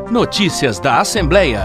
Notícias da Assembleia.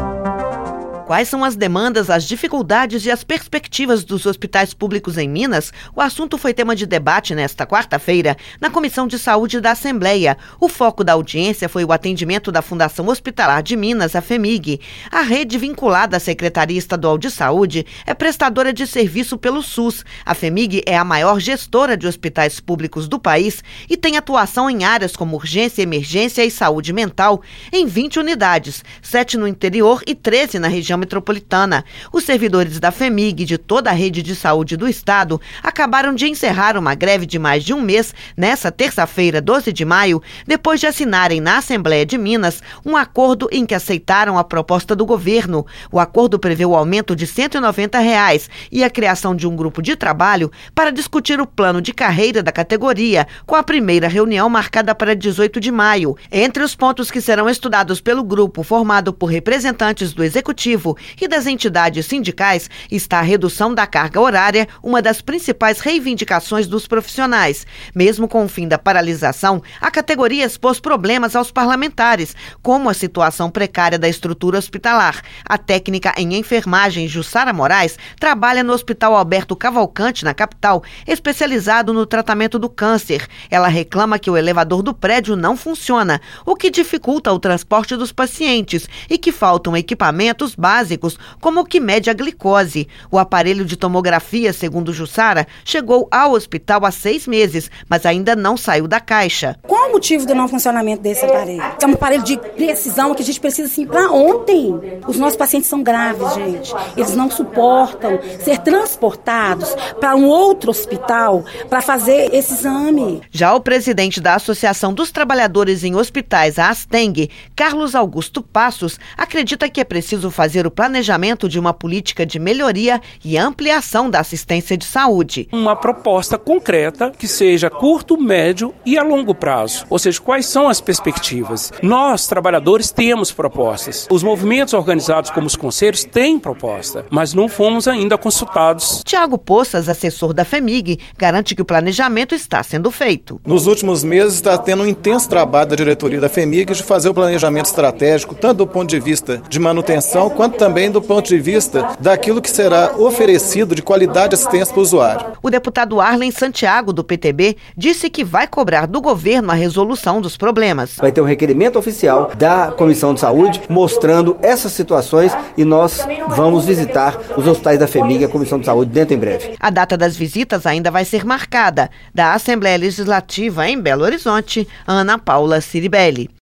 Quais são as demandas, as dificuldades e as perspectivas dos hospitais públicos em Minas? O assunto foi tema de debate nesta quarta-feira na Comissão de Saúde da Assembleia. O foco da audiência foi o atendimento da Fundação Hospitalar de Minas, a FHEMIG. A rede vinculada à Secretaria Estadual de Saúde é prestadora de serviço pelo SUS. A FHEMIG é a maior gestora de hospitais públicos do país e tem atuação em áreas como urgência, emergência e saúde mental em 20 unidades, 7 no interior e 13 na região metropolitana. Os servidores da FHEMIG e de toda a rede de saúde do estado acabaram de encerrar uma greve de mais de um mês nesta terça-feira, 12 de maio, depois de assinarem na Assembleia de Minas um acordo em que aceitaram a proposta do governo. O acordo prevê o aumento de R$ 190 e a criação de um grupo de trabalho para discutir o plano de carreira da categoria, com a primeira reunião marcada para 18 de maio. Entre os pontos que serão estudados pelo grupo, formado por representantes do Executivo e das entidades sindicais, está a redução da carga horária, uma das principais reivindicações dos profissionais. Mesmo com o fim da paralisação, a categoria expôs problemas aos parlamentares, como a situação precária da estrutura hospitalar. A técnica em enfermagem Jussara Moraes trabalha no Hospital Alberto Cavalcante, na capital, especializado no tratamento do câncer. Ela reclama que o elevador do prédio não funciona, o que dificulta o transporte dos pacientes e que faltam equipamentos básicos, como o que mede a glicose. O aparelho de tomografia, segundo Jussara, chegou ao hospital há 6 meses, mas ainda não saiu da caixa. Qual o motivo do não funcionamento desse aparelho? É um aparelho de precisão que a gente precisa assim para ontem. Os nossos pacientes são graves, gente. Eles não suportam ser transportados para um outro hospital para fazer esse exame. Já o presidente da Associação dos Trabalhadores em Hospitais, a ASTENG, Carlos Augusto Passos, acredita que é preciso fazer o planejamento de uma política de melhoria e ampliação da assistência de saúde. Uma proposta concreta que seja curto, médio e a longo prazo. Ou seja, quais são as perspectivas? Nós, trabalhadores, temos propostas. Os movimentos organizados como os conselhos têm proposta, mas não fomos ainda consultados. Tiago Poças, assessor da FHEMIG, garante que o planejamento está sendo feito. Nos últimos meses está tendo um intenso trabalho da diretoria da FHEMIG de fazer o planejamento estratégico, tanto do ponto de vista de manutenção, quanto também do ponto de vista daquilo que será oferecido de qualidade de assistência para o usuário. O deputado Arlen Santiago, do PTB, disse que vai cobrar do governo a resolução dos problemas. Vai ter um requerimento oficial da Comissão de Saúde mostrando essas situações e nós vamos visitar os hospitais da FHEMIG e a Comissão de Saúde dentro em breve. A data das visitas ainda vai ser marcada. Da Assembleia Legislativa em Belo Horizonte, Ana Paula Ciribelli.